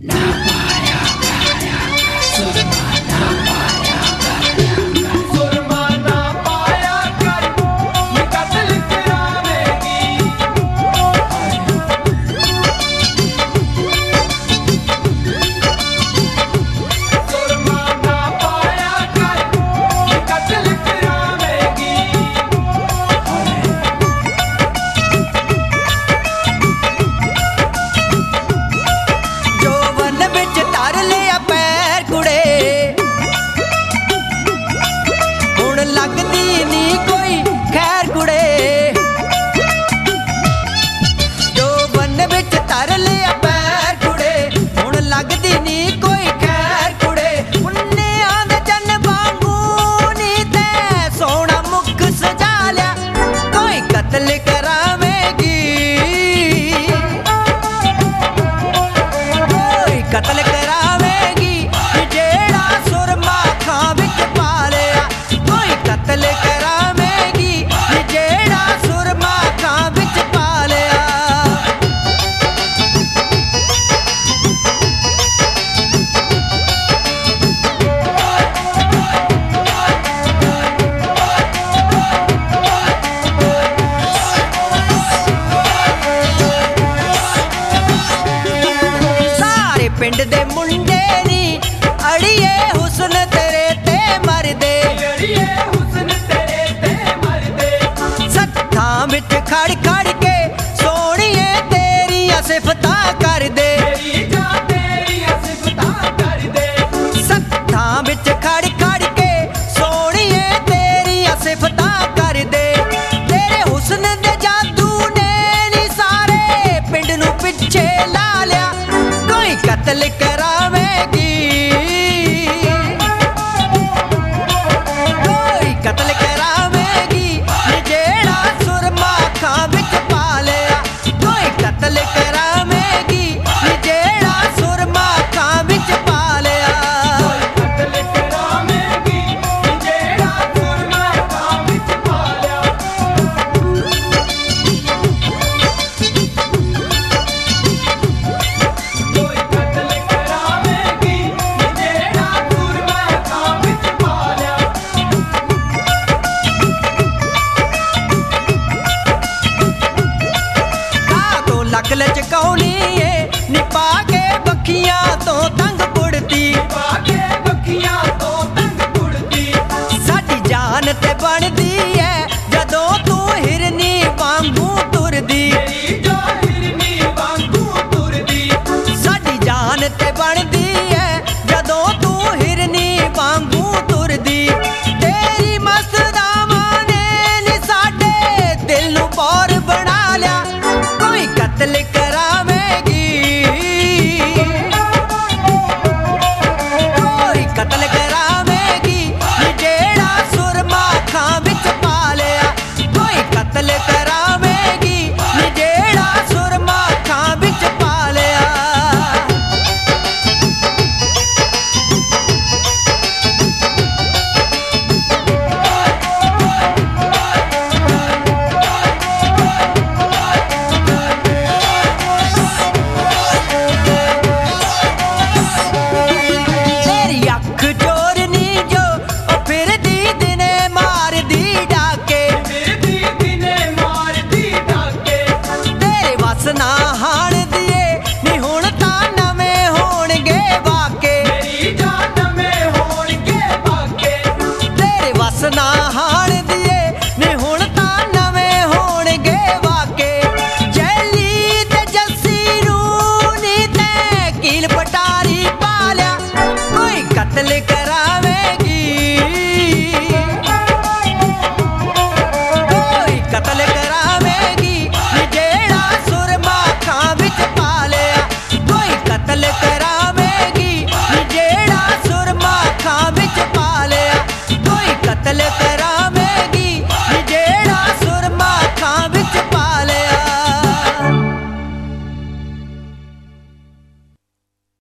कतल करावेगी जेड़ा सुरमा खां विच पा लिया। कोई कतल करावेगी जेड़ा सुरमा खां विच पा लिया। सारे पिंड दे मुंडे नी अड़िए हुस्न तेरे ते मरदे, अड़िए हुस्न तेरे ते मरदे। सत्थां विच खड़ खड़ के सोहणिए तेरियां सिफतां करदे, तेरियां सिफतां करदे। सत्थां विच खड़ खड़ के सोहणिए तेरियां सिफतां करदे। तेरे हुस्न दे जादू ने नी सारे पिंड नूं पिछे ला लिया। कोई कतल करावेगी, कोई कतल करावेगी जेड़ा सुरमा खां विच पा लिया। कोई कतल करावेगी जेड़ा सुरमा खां विच पा लिया। कोई कतल करावेगी जेड़ा सुरमा खां विच पा लिया। कोई कतल करावेगी जेड़ा सुरमा खां विच पा लिया। तो लक लचकाउनी ए निपा के बखियां तो तंग पुड़ती, पाके बखियां तो तंग पुड़ती। साडी जान ते बनदी है जदों तू हिरनी वांगू तुरदी, जो हिरनी वांगू तुरदी। साडी जान ते बनदी